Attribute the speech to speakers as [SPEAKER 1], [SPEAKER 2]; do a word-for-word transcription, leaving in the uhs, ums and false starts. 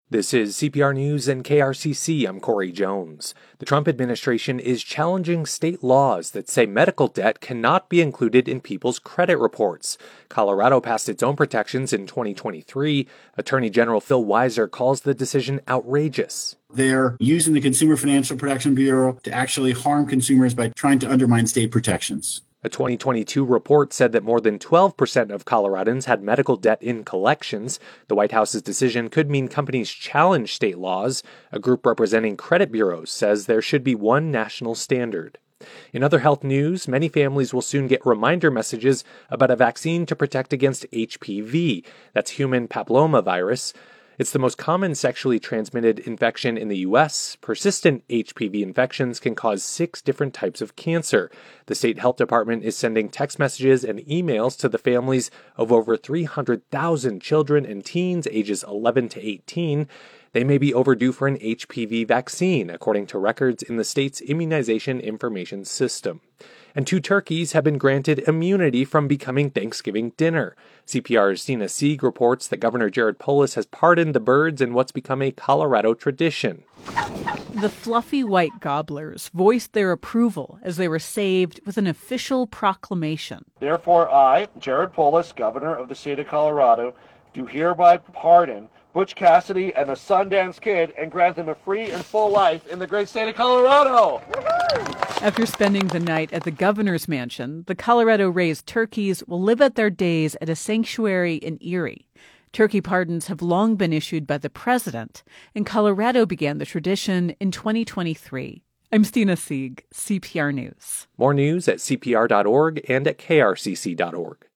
[SPEAKER 1] This is C P R News and K R C C. I'm Corey Jones. The Trump administration is challenging state laws that say medical debt cannot be included in people's credit reports. Colorado passed its own protections in twenty twenty-three. Attorney General Phil Weiser calls the decision outrageous.
[SPEAKER 2] They're using the Consumer Financial Protection Bureau to actually harm consumers by trying to undermine state protections.
[SPEAKER 1] A twenty twenty-two report said that more than twelve percent of Coloradans had medical debt in collections. The White House's decision could mean companies challenge state laws. A group representing credit bureaus says there should be one national standard. In other health news, many families will soon get reminder messages about a vaccine to protect against H P V. That's human papillomavirus. It's the most common sexually transmitted infection in the U S. Persistent H P V infections can cause six different types of cancer. The state health department is sending text messages and emails to the families of over three hundred thousand children and teens ages eleven to eighteen. They may be overdue for an H P V vaccine, according to records in the state's immunization information system. And two turkeys have been granted immunity from becoming Thanksgiving dinner. C P R's Stina Sieg reports that Governor Jared Polis has pardoned the birds in what's become a Colorado tradition.
[SPEAKER 3] The fluffy white gobblers voiced their approval as they were saved with an official proclamation.
[SPEAKER 4] Therefore, I, Jared Polis, Governor of the state of Colorado, do hereby pardon Butch Cassidy and the Sundance Kid and grant them a free and full life in the great state of Colorado.
[SPEAKER 3] After spending the night at the governor's mansion, the Colorado-raised turkeys will live out their days at a sanctuary in Erie. Turkey pardons have long been issued by the president, and Colorado began the tradition in twenty twenty-three. I'm Stina Sieg, C P R News.
[SPEAKER 1] More news at C P R dot org and at K R C C dot org.